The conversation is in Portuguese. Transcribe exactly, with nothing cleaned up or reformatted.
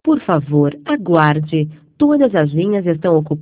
Por favor, aguarde. Todas as linhas estão ocupadas.